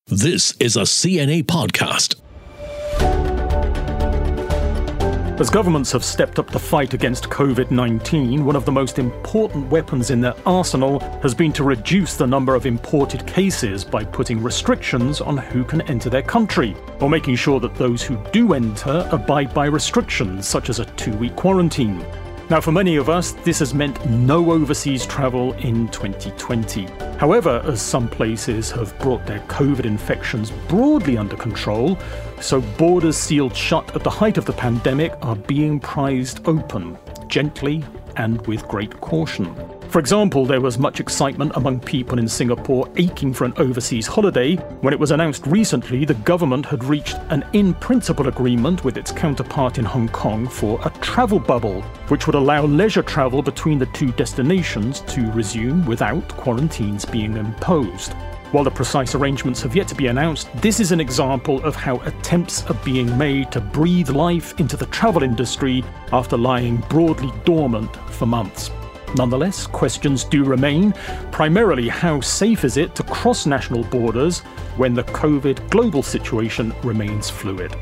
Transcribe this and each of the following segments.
This is a CNA podcast. As governments have stepped up the fight against COVID-19, one of the most important weapons in their arsenal has been to reduce the number of imported cases by putting restrictions on who can enter their country, or making sure that those who do enter abide by restrictions such as a 2-week quarantine. Now, for many of us, this has meant no overseas travel in 2020. However, as some places have brought their COVID infections broadly under control, so borders sealed shut at the height of the pandemic are being prized open, gently and with great caution. For example, there was much excitement among people in Singapore aching for an overseas holiday when it was announced recently the government had reached an in-principle agreement with its counterpart in Hong Kong for a travel bubble, which would allow leisure travel between the two destinations to resume without quarantines being imposed. While the precise arrangements have yet to be announced, this is an example of how attempts are being made to breathe life into the travel industry after lying broadly dormant for months. Nonetheless, questions do remain. Primarily, how safe is it to cross national borders when the COVID global situation remains fluid?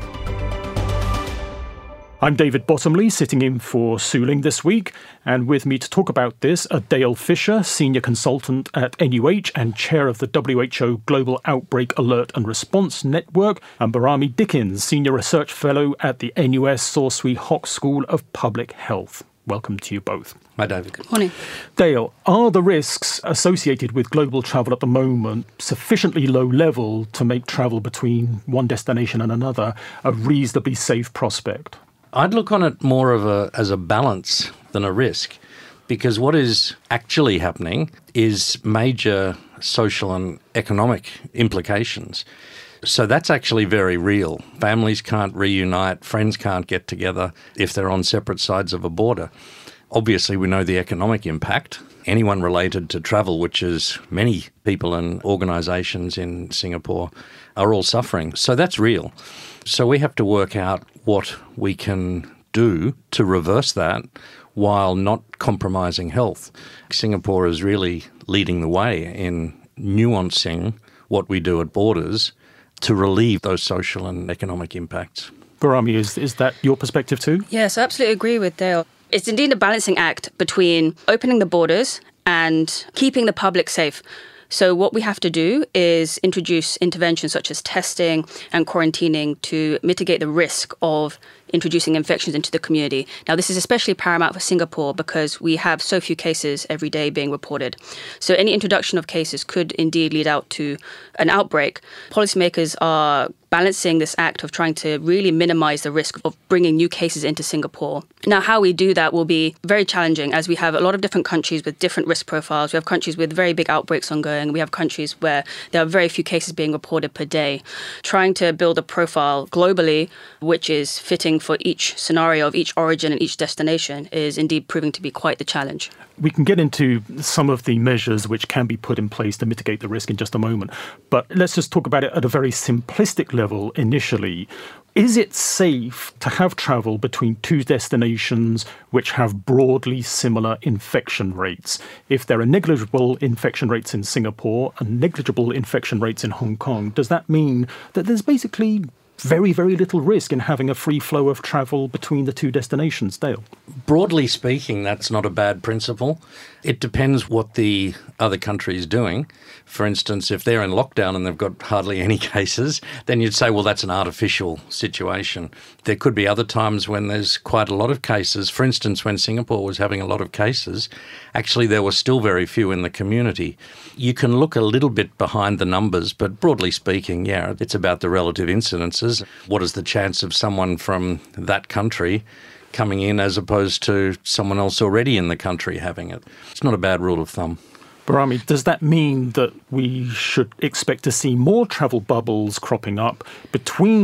I'm David Bottomley, sitting in for Su Ling this week, and with me to talk about this are Dale Fisher, Senior Consultant at NUH and Chair of the WHO Global Outbreak Alert and Response Network, and Barami Dickens, Senior Research Fellow at the NUS Saw Swee Hock School of Public Health. Welcome to you both. Hi, David. Good morning. Dale, are the risks associated with global travel at the moment sufficiently low level to make travel between one destination and another a reasonably safe prospect? I'd look on it more as a balance than a risk, because what is actually happening is major social and economic implications. So that's actually very real. Families can't reunite, friends can't get together if they're on separate sides of a border. Obviously, we know the economic impact. Anyone related to travel, which is many people and organisations in Singapore, are all suffering. So that's real. So we have to work out what we can do to reverse that while not compromising health. Singapore is really leading the way in nuancing what we do at borders to relieve those social and economic impacts. Barami, is that your perspective too? Yes, I absolutely agree with Dale. It's indeed a balancing act between opening the borders and keeping the public safe. So what we have to do is introduce interventions such as testing and quarantining to mitigate the risk of introducing infections into the community. Now, this is especially paramount for Singapore because we have so few cases every day being reported. So any introduction of cases could indeed lead out to an outbreak. Policymakers are balancing this act of trying to really minimize the risk of bringing new cases into Singapore. Now, how we do that will be very challenging as we have a lot of different countries with different risk profiles. We have countries with very big outbreaks ongoing. We have countries where there are very few cases being reported per day. Trying to build a profile globally, which is fitting for each scenario of each origin and each destination, is indeed proving to be quite the challenge. We can get into some of the measures which can be put in place to mitigate the risk in just a moment. But let's just talk about it at a very simplistic level initially. Is it safe to have travel between two destinations which have broadly similar infection rates? If there are negligible infection rates in Singapore and negligible infection rates in Hong Kong, does that mean that there's basically very, very little risk in having a free flow of travel between the two destinations? Dale? Broadly speaking, that's not a bad principle. It depends what the other country is doing. For instance, if they're in lockdown and they've got hardly any cases, then you'd say, well, that's an artificial situation. There could be other times when there's quite a lot of cases. For instance, when Singapore was having a lot of cases, actually there were still very few in the community. You can look a little bit behind the numbers, but broadly speaking, yeah, it's about the relative incidences. What is the chance of someone from that country coming in as opposed to someone else already in the country having it? It's not a bad rule of thumb. Barami, does that mean that we should expect to see more travel bubbles cropping up between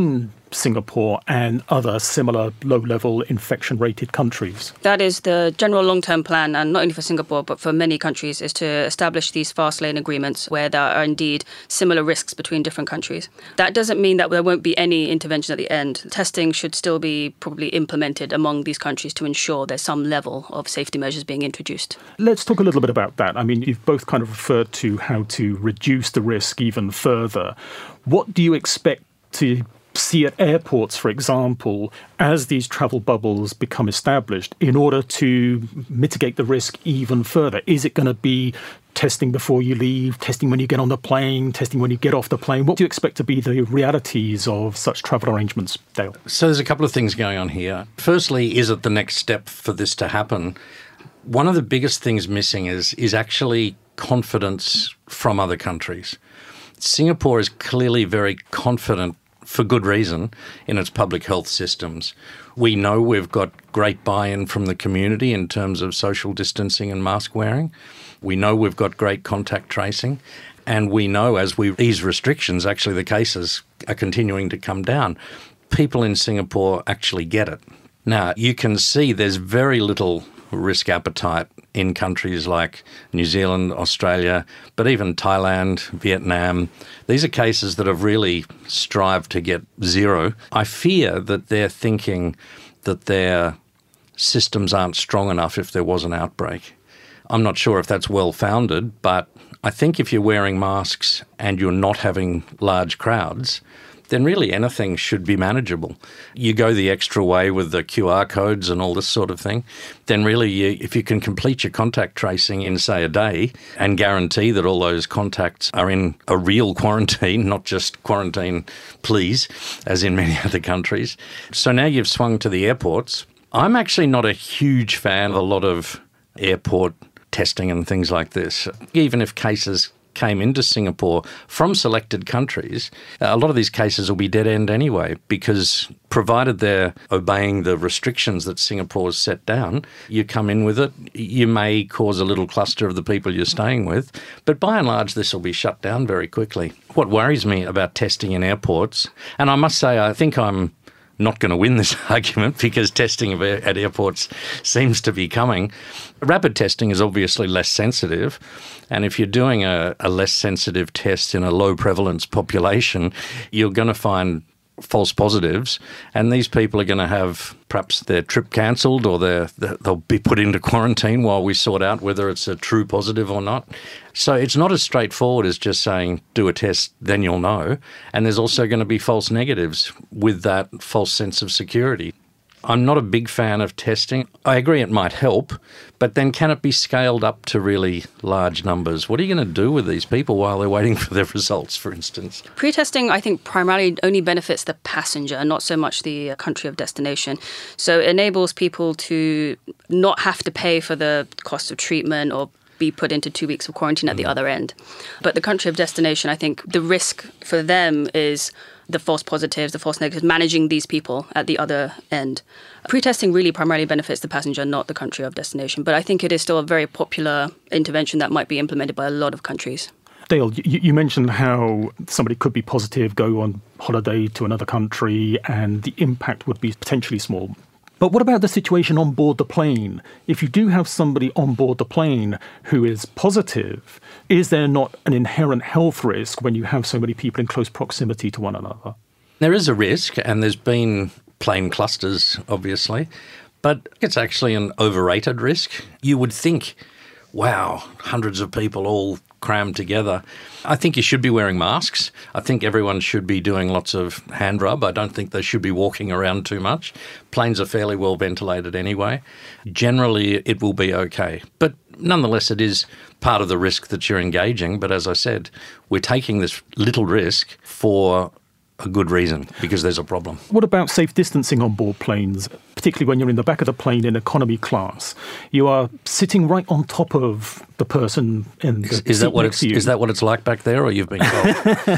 Singapore and other similar low-level infection-rated countries? That is the general long-term plan, and not only for Singapore, but for many countries, is to establish these fast lane agreements where there are indeed similar risks between different countries. That doesn't mean that there won't be any intervention at the end. Testing should still be probably implemented among these countries to ensure there's some level of safety measures being introduced. Let's talk a little bit about that. I mean, you've both kind of referred to how to reduce the risk even further. What do you expect to see at airports, for example, as these travel bubbles become established, in order to mitigate the risk even further? Is it going to be testing before you leave, testing when you get on the plane, testing when you get off the plane? What do you expect to be the realities of such travel arrangements, Dale? So there's a couple of things going on here. Firstly, is it the next step for this to happen? One of the biggest things missing is actually confidence from other countries. Singapore is clearly very confident, for good reason, in its public health systems. We know we've got great buy-in from the community in terms of social distancing and mask wearing. We know we've got great contact tracing. And we know as we ease restrictions, actually the cases are continuing to come down. People in Singapore actually get it. Now, you can see there's very little risk appetite in countries like New Zealand, Australia, but even Thailand, Vietnam. These are cases that have really strived to get zero. I fear that they're thinking that their systems aren't strong enough if there was an outbreak. I'm not sure if that's well-founded, but I think if you're wearing masks and you're not having large crowds, then really anything should be manageable. You go the extra way with the QR codes and all this sort of thing, then really if you can complete your contact tracing in, say, a day and guarantee that all those contacts are in a real quarantine, not just quarantine please, as in many other countries. So now you've swung to the airports. I'm actually not a huge fan of a lot of airport testing and things like this. Even if cases came into Singapore from selected countries, a lot of these cases will be dead end anyway, because provided they're obeying the restrictions that Singapore's set down, you come in with it, you may cause a little cluster of the people you're staying with, but by and large this will be shut down very quickly. What worries me about testing in airports, and I must say I think I'm not going to win this argument because testing at airports seems to be coming. Rapid testing is obviously less sensitive, and if you're doing a less sensitive test in a low prevalence population, you're going to find false positives, and these people are going to have perhaps their trip cancelled, or they'll be put into quarantine while we sort out whether it's a true positive or not. So it's not as straightforward as just saying do a test, then you'll know. And there's also going to be false negatives with that false sense of security. I'm not a big fan of testing. I agree it might help, but then can it be scaled up to really large numbers? What are you going to do with these people while they're waiting for their results, for instance? Pre-testing, I think, primarily only benefits the passenger, not so much the country of destination. So it enables people to not have to pay for the cost of treatment or be put into 2 weeks of quarantine at the other end. But the country of destination, I think the risk for them is the false positives, the false negatives, managing these people at the other end. Pre-testing really primarily benefits the passenger, not the country of destination. But I think it is still a very popular intervention that might be implemented by a lot of countries. Dale, you mentioned how somebody could be positive, go on holiday to another country, and the impact would be potentially small. But what about the situation on board the plane? If you do have somebody on board the plane who is positive, is there not an inherent health risk when you have so many people in close proximity to one another? There is a risk, and there's been plane clusters, obviously, but it's actually an overrated risk. You would think, wow, hundreds of people all crammed together. I think you should be wearing masks. I think everyone should be doing lots of hand rub. I don't think they should be walking around too much. Planes are fairly well ventilated anyway. Generally, it will be okay. But nonetheless, it is part of the risk that you're engaging. But as I said, we're taking this little risk for a good reason, because there's a problem. What about safe distancing on board planes, particularly when you're in the back of the plane in economy class? You are sitting right on top of the person in the is that seat what next to you. Is that what it's like back there, or you've been told?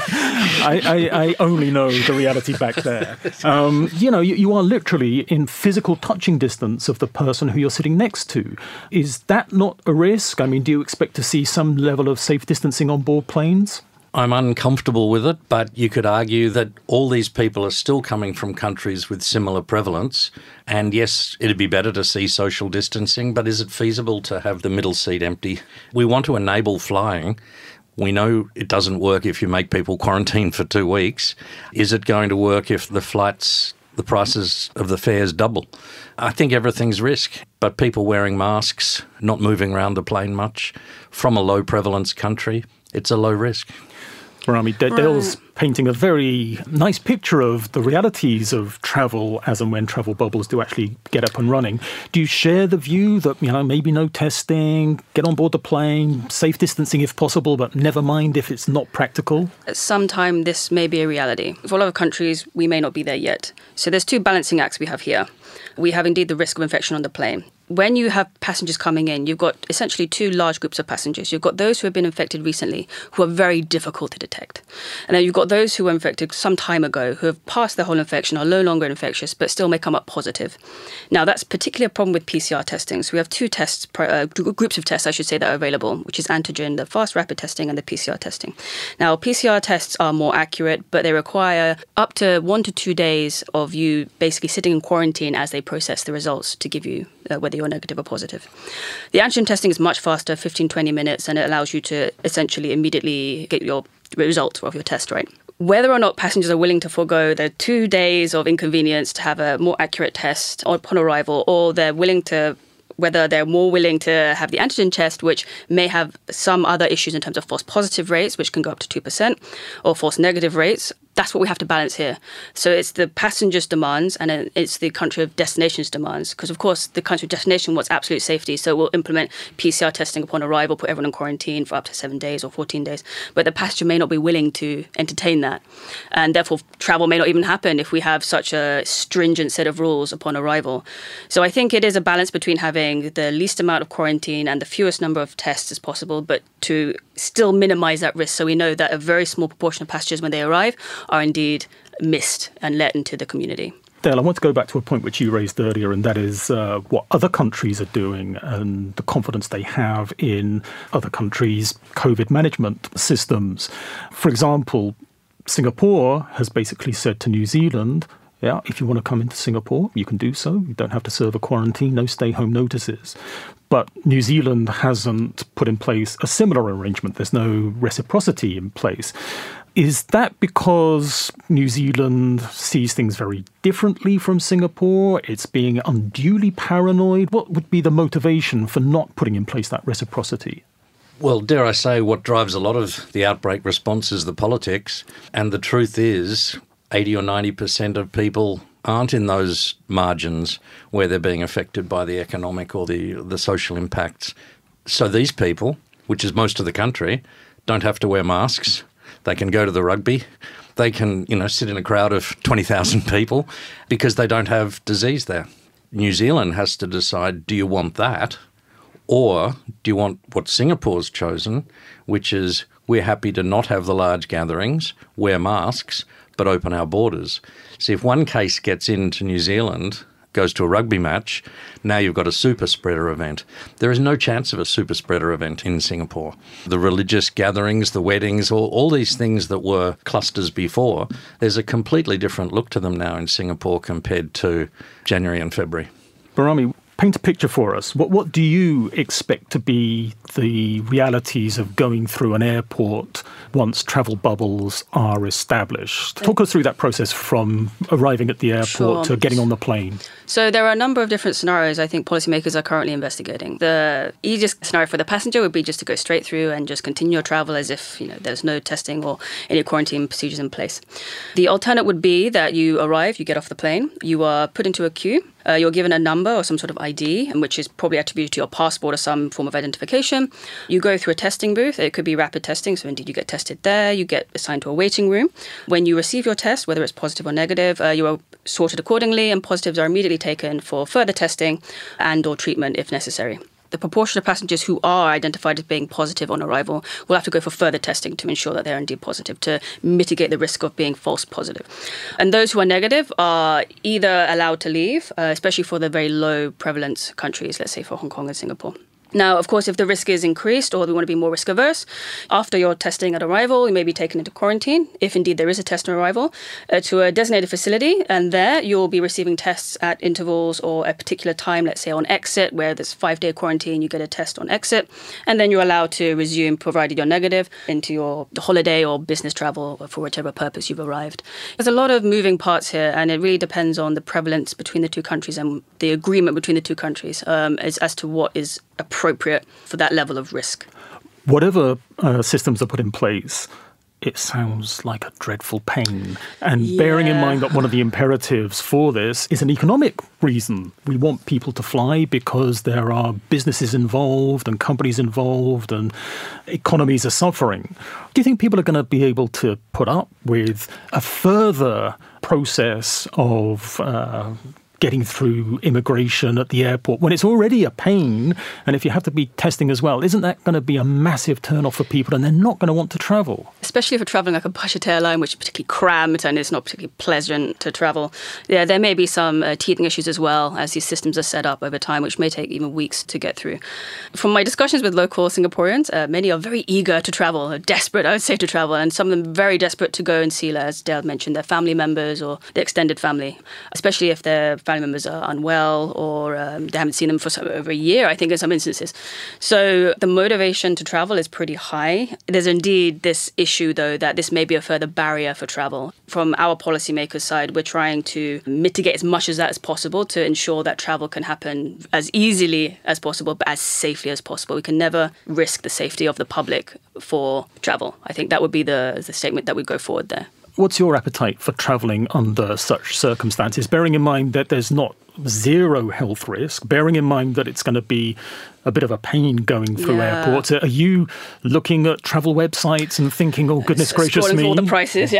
I only know the reality back there. You are literally in physical touching distance of the person who you're sitting next to. Is that not a risk? I mean, do you expect to see some level of safe distancing on board planes? I'm uncomfortable with it, but you could argue that all these people are still coming from countries with similar prevalence. And yes, it'd be better to see social distancing, but is it feasible to have the middle seat empty? We want to enable flying. We know it doesn't work if you make people quarantine for 2 weeks. Is it going to work if the prices of the fares double? I think everything's risk, but people wearing masks, not moving around the plane much, from a low prevalence country, it's a low risk. Barami, Dale's painting a very nice picture of the realities of travel as and when travel bubbles do actually get up and running. Do you share the view that, maybe no testing, get on board the plane, safe distancing if possible, but never mind if it's not practical? At some time, this may be a reality. For a lot of countries, we may not be there yet. So there's two balancing acts we have here. We have indeed the risk of infection on the plane. When you have passengers coming in, you've got essentially two large groups of passengers. You've got those who have been infected recently, who are very difficult to detect. And then you've got those who were infected some time ago, who have passed their whole infection, are no longer infectious, but still may come up positive. Now, that's particularly a problem with PCR testing. So we have two tests, groups of tests, I should say, that are available, which is antigen, the fast rapid testing, and the PCR testing. Now, PCR tests are more accurate, but they require up to 1 to 2 days of you basically sitting in quarantine as they process the results to give you whether you're negative or positive. The antigen testing is much faster, 15, 20 minutes, and it allows you to essentially immediately get your result of your test, right? Whether or not passengers are willing to forego their 2 days of inconvenience to have a more accurate test upon arrival, or whether they're more willing to have the antigen test, which may have some other issues in terms of false positive rates, which can go up to 2%, or false negative rates. That's what we have to balance here. So it's the passengers' demands and it's the country of destination's demands. Because, of course, the country of destination wants absolute safety. So we'll implement PCR testing upon arrival, put everyone in quarantine for up to 7 days or 14 days. But the passenger may not be willing to entertain that. And therefore, travel may not even happen if we have such a stringent set of rules upon arrival. So I think it is a balance between having the least amount of quarantine and the fewest number of tests as possible, but to still minimize that risk. So we know that a very small proportion of passengers, when they arrive, are indeed missed and let into the community. Dale, I want to go back to a point which you raised earlier, and that is what other countries are doing and the confidence they have in other countries' COVID management systems. For example, Singapore has basically said to New Zealand, if you want to come into Singapore, you can do so. You don't have to serve a quarantine, no stay-home notices. But New Zealand hasn't put in place a similar arrangement. There's no reciprocity in place. Is that because New Zealand sees things very differently from Singapore? It's being unduly paranoid? What would be the motivation for not putting in place that reciprocity? Well, dare I say, what drives a lot of the outbreak response is the politics. And the truth is 80 or 90% of people aren't in those margins where they're being affected by the economic or the social impacts. So these people, which is most of the country, don't have to wear masks. They can go to the rugby. They can, sit in a crowd of 20,000 people because they don't have disease there. New Zealand has to decide, do you want that? Or do you want what Singapore's chosen, which is we're happy to not have the large gatherings, wear masks, but open our borders. See, if one case gets into New Zealand, goes to a rugby match, now you've got a super spreader event. There is no chance of a super spreader event in Singapore. The religious gatherings, the weddings, all these things that were clusters before, there's a completely different look to them now in Singapore compared to January and February. Barami, paint a picture for us. What do you expect to be the realities of going through an airport once travel bubbles are established? Talk us through that process from arriving at the airport to getting on the plane. So there are a number of different scenarios I think policymakers are currently investigating. The easiest scenario for the passenger would be just to go straight through and just continue your travel as if there's no testing or any quarantine procedures in place. The alternate would be that you arrive, you get off the plane, you are put into a queue. You're given a number or some sort of ID, which is probably attributed to your passport or some form of identification. You go through a testing booth. It could be rapid testing, so indeed you get tested there. You get assigned to a waiting room. When you receive your test, whether it's positive or negative, you are sorted accordingly, and positives are immediately taken for further testing and or treatment if necessary. The proportion of passengers who are identified as being positive on arrival will have to go for further testing to ensure that they're indeed positive, to mitigate the risk of being false positive. And those who are negative are either allowed to leave, especially for the very low prevalence countries, let's say for Hong Kong and Singapore. Now, of course, if the risk is increased or we want to be more risk averse, after your testing at arrival, you may be taken into quarantine, if indeed there is a test on arrival, to a designated facility. And there you'll be receiving tests at intervals or a particular time, let's say on exit, where there's 5-day quarantine, you get a test on exit. And then you're allowed to resume, provided you're negative, into your holiday or business travel for whichever purpose you've arrived. There's a lot of moving parts here, and it really depends on the prevalence between the two countries and the agreement between the two countries as to what is appropriate for that level of risk. Whatever systems are put in place, it sounds like a dreadful pain. And bearing in mind that one of the imperatives for this is an economic reason. We want people to fly because there are businesses involved and companies involved and economies are suffering. Do you think people are going to be able to put up with a further process of getting through immigration at the airport when it's already a pain? And if you have to be testing as well, isn't that going to be a massive turn-off for people and they're not going to want to travel? Especially if you're traveling like a budget airline, which is particularly cramped and it's not particularly pleasant to travel. Yeah, there may be some teething issues as well as these systems are set up over time, which may take even weeks to get through. From my discussions with local Singaporeans, many are very eager to travel, desperate, I would say, to travel, and some of them very desperate to go and see, as Dale mentioned, their family members or their extended family, especially if their family members are unwell or they haven't seen them for over a year, I think, in some instances. So the motivation to travel is pretty high. There's indeed this issue, though, that this may be a further barrier for travel. From our policymakers' side, we're trying to mitigate as much as that as possible to ensure that travel can happen as easily as possible, but as safely as possible. We can never risk the safety of the public for travel. I think that would be the statement that would go forward there. What's your appetite for travelling under such circumstances, bearing in mind that there's not zero health risk, bearing in mind that it's going to be a bit of a pain going through airports? Are you looking at travel websites and thinking, oh, goodness gracious me? All the prices,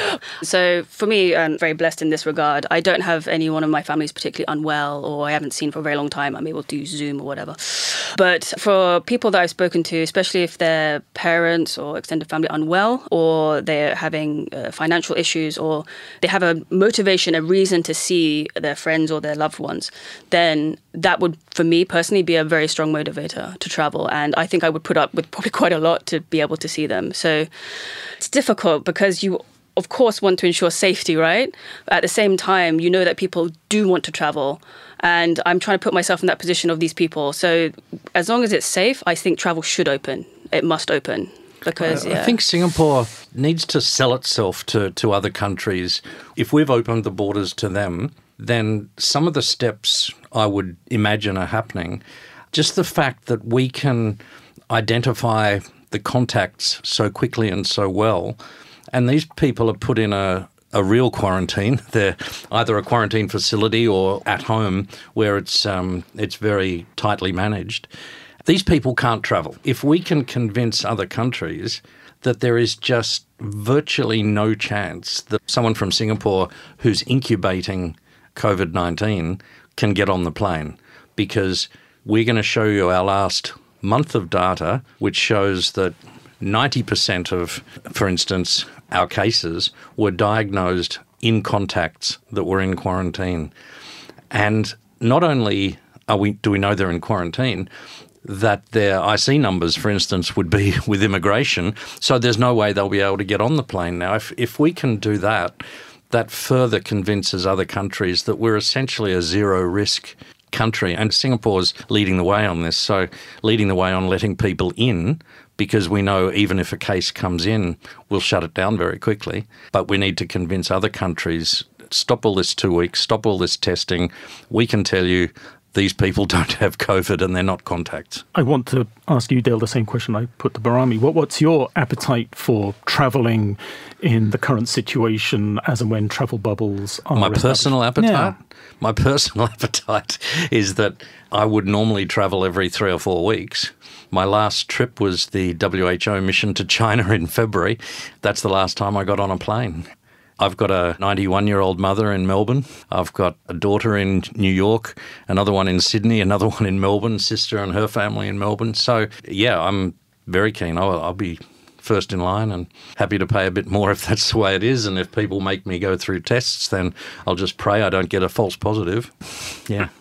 So for me, I'm very blessed in this regard. I don't have anyone in my family who's particularly unwell or I haven't seen for a very long time. I'm able to do Zoom or whatever. But for people that I've spoken to, especially if their parents or extended family are unwell or they're having financial issues or they have a motivation, a reason to see their friends or their loved ones, then that would, for me personally, be a very strong motivator to travel. And I think I would put up with probably quite a lot to be able to see them. So it's difficult because you, of course, want to ensure safety, right? At the same time, you know that people do want to travel. And I'm trying to put myself in that position of these people. So as long as it's safe, I think travel should open. It must open. Because I think Singapore needs to sell itself to other countries. If we've opened the borders to them, then some of the steps I would imagine are happening. Just the fact that we can identify the contacts so quickly and so well, and these people are put in a real quarantine. They're either a quarantine facility or at home where it's very tightly managed. These people can't travel. If we can convince other countries that there is just virtually no chance that someone from Singapore who's incubating COVID-19 can get on the plane, because we're going to show you our last month of data, which shows that 90% of, for instance, our cases were diagnosed in contacts that were in quarantine. And not only do we know they're in quarantine, that their IC numbers, for instance, would be with immigration, so there's no way they'll be able to get on the plane. Now, if we can do that, that further convinces other countries that we're essentially a zero-risk country. And Singapore's leading the way on this, so leading the way on letting people in, because we know even if a case comes in, we'll shut it down very quickly. But we need to convince other countries, stop all this 2 weeks, stop all this testing. We can tell you these people don't have COVID and they're not contacts. I want to ask you, Dale, the same question I put to Barami. What's your appetite for travelling in the current situation as and when travel bubbles are established? Personal appetite? Yeah. My personal appetite is that I would normally travel every 3 or 4 weeks. My last trip was the WHO mission to China in February. That's the last time I got on a plane. I've got a 91-year-old mother in Melbourne. I've got a daughter in New York, another one in Sydney, another one in Melbourne, sister and her family in Melbourne. So, yeah, I'm very keen. I'll be first in line and happy to pay a bit more if that's the way it is. And if people make me go through tests, then I'll just pray I don't get a false positive. Yeah.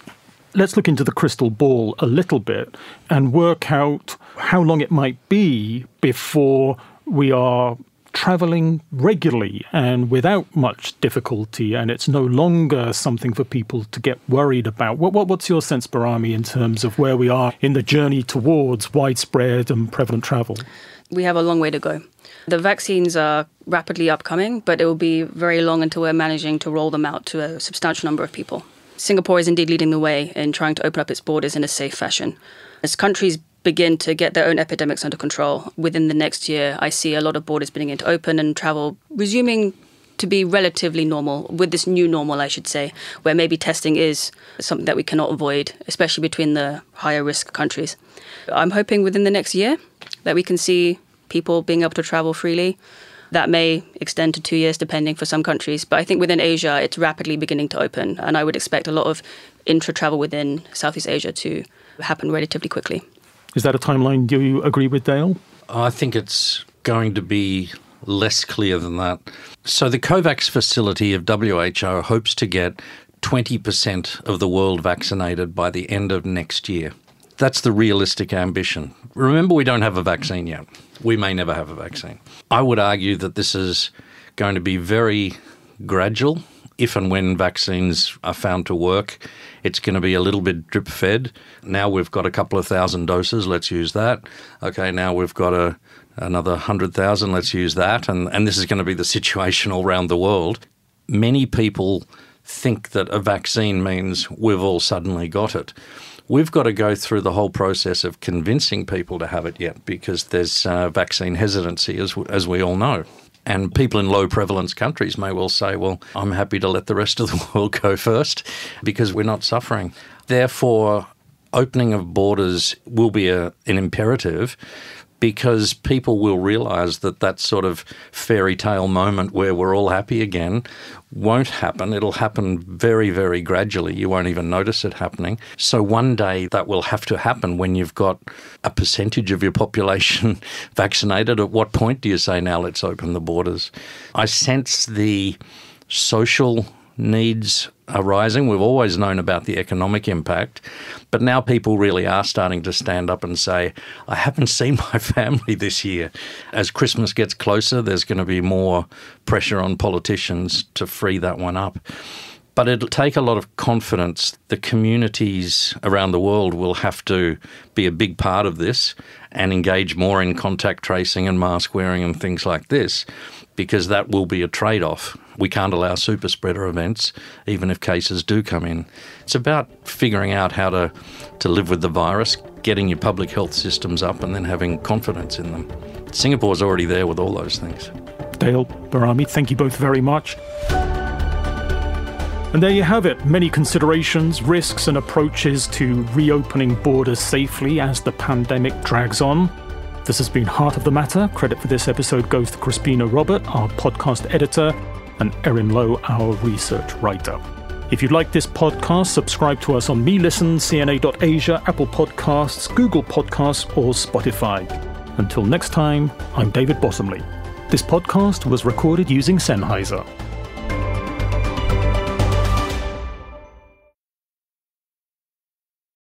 Let's look into the crystal ball a little bit and work out how long it might be before we are travelling regularly and without much difficulty, and it's no longer something for people to get worried about. What's your sense, Barami, in terms of where we are in the journey towards widespread and prevalent travel? We have a long way to go. The vaccines are rapidly upcoming, but it will be very long until we're managing to roll them out to a substantial number of people. Singapore is indeed leading the way in trying to open up its borders in a safe fashion. As countries begin to get their own epidemics under control, within the next year, I see a lot of borders beginning to open and travel resuming to be relatively normal, with this new normal, I should say, where maybe testing is something that we cannot avoid, especially between the higher risk countries. I'm hoping within the next year that we can see people being able to travel freely. That may extend to 2 years, depending for some countries. But I think within Asia, it's rapidly beginning to open. And I would expect a lot of intra-travel within Southeast Asia to happen relatively quickly. Is that a timeline do you agree with, Dale? I think it's going to be less clear than that. So the COVAX facility of WHO hopes to get 20% of the world vaccinated by the end of next year. That's the realistic ambition. Remember, we don't have a vaccine yet. We may never have a vaccine. I would argue that this is going to be very gradual. If and when vaccines are found to work, it's going to be a little bit drip-fed. Now we've got a couple of thousand doses, let's use that. Okay, now we've got another 100,000, let's use that. And this is going to be the situation all around the world. Many people think that a vaccine means we've all suddenly got it. We've got to go through the whole process of convincing people to have it yet, because there's vaccine hesitancy, as we all know. And people in low prevalence countries may well say, well, I'm happy to let the rest of the world go first because we're not suffering. Therefore, opening of borders will be an imperative, because people will realise that sort of fairy tale moment where we're all happy again won't happen. It'll happen very, very gradually. You won't even notice it happening. So one day that will have to happen when you've got a percentage of your population vaccinated. At what point do you say, now let's open the borders? I sense the social needs are rising. We've always known about the economic impact, but now people really are starting to stand up and say, I haven't seen my family this year. As Christmas gets closer, there's going to be more pressure on politicians to free that one up. But it'll take a lot of confidence. The communities around the world will have to be a big part of this and engage more in contact tracing and mask wearing and things like this, because that will be a trade-off. We can't allow super spreader events, even if cases do come in. It's about figuring out how to live with the virus, getting your public health systems up, and then having confidence in them. Singapore's already there with all those things. Dale, Barami, thank you both very much. And there you have it. Many considerations, risks and approaches to reopening borders safely as the pandemic drags on. This has been Heart of the Matter. Credit for this episode goes to Crispina Robert, our podcast editor, and Erin Lowe, our research writer. If you like this podcast, subscribe to us on MeListen, CNA.Asia, Apple Podcasts, Google Podcasts, or Spotify. Until next time, I'm David Bottomley. This podcast was recorded using Sennheiser.